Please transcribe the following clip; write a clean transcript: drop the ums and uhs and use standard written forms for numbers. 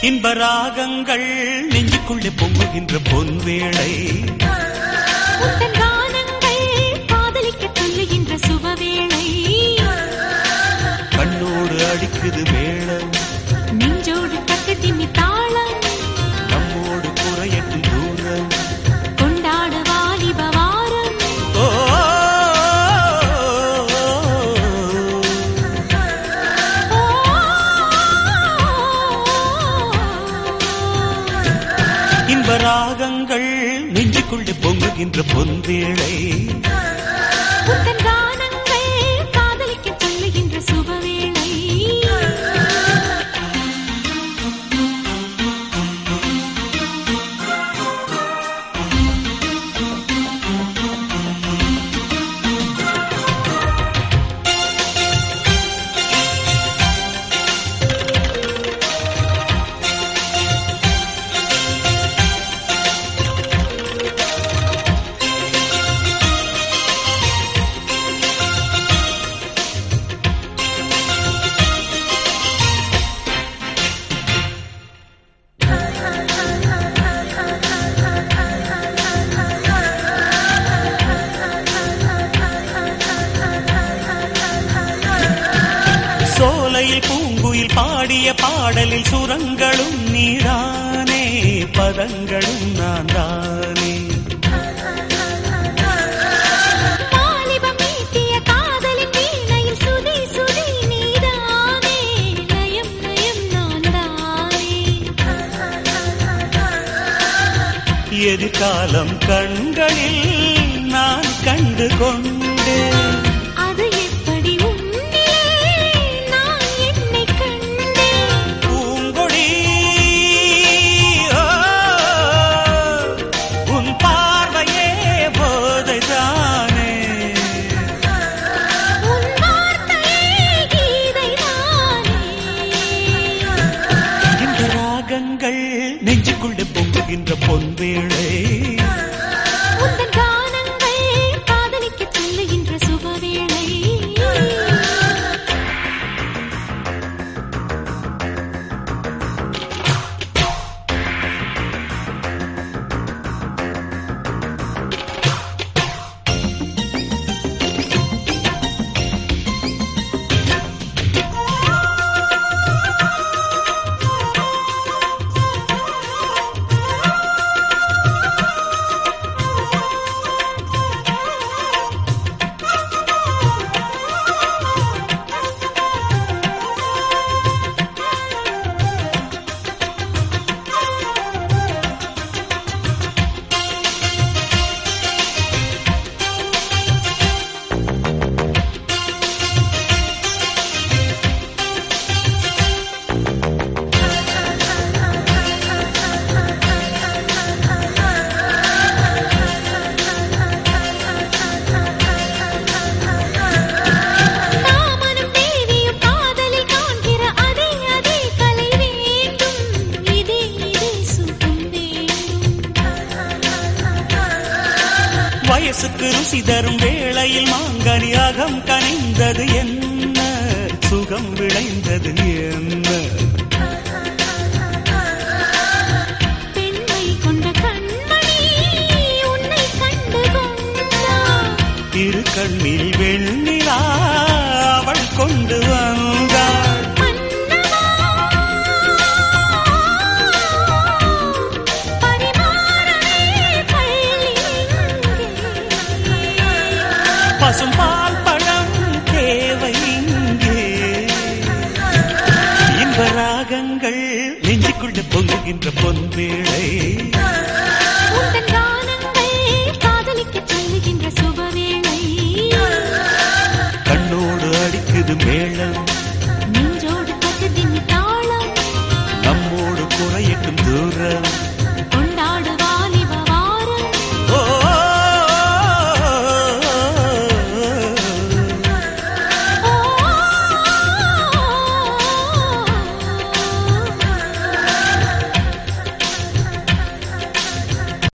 இன்ப ராகங்கள் நெஞ்சுக்குள்ளே பொங்குகின்ற பொன்வேளை உந்தன் கானங்கள் காதலிக்க சொல்லுகின்ற சுபவேளை கண்ணோடு அடிக்குது மேளம் நெஞ்சோடு தட்டு திம்மி தாளம் நம்மோடு குறையட்டும் தூரம் கொண்டாடு வாலிப வாரம் ஓ இன்ப ராகங்கள் நெஞ்சுக்குள்ளே பொங்குகின்ற பொன்வேளை உந்தன் கானங்கள் காதலிக்க சொல்லுகின்ற சுபவேளை சோலையில் பூங்குயில் பாடிய பாடலில் சுரங்களும் நீதானே பதங்களும் நான் தானே வாலிபம் மீட்டிய காதலின் வீணையில் சுதி சுதி நீதானே லயம் லயம் நான் தானே எதிர்காலம் கண்களில் நான் கண்டு கொண்டேன் அது எப்படி உன்னிலே நான் என்னை கண்டேன் பூங்கொடி ஓ, உன் பார்வையே போதைதானே உன் வார்த்தையே கீதைதானே இந்த ராகங்கள் நெஞ்சுக்குள்ளே பொங்குகின்ற பொன்வேளை உந்தன் கானங்கள் காதலிக்க சொல்லுகின்ற சுபவேளை காமனும் தேவியும் காதலில் காண்கிற அதே அதே கலை வேண்டும் இதே இதே சுகம் வேண்டும் வயசுக்கு ருசி தரும் வேளையில் மாங்கனி அகம் கனிந்தது என்ன சுகம் விளைந்தது என்ன பெண்மை கொண்ட கண்மணி உன்னை கண்டு கொண்டான் இரு கண்ணில் வெண்ணிலா அவள் கொண்டு வந்தாள் மன்னவா பரிமாறவே பள்ளி பசும் பால் பழம் தேவை இங்கே இன்ப ராகங்கள் நெஞ்சுக்குள்ளே பொங்குகின்ற பொன்வேளை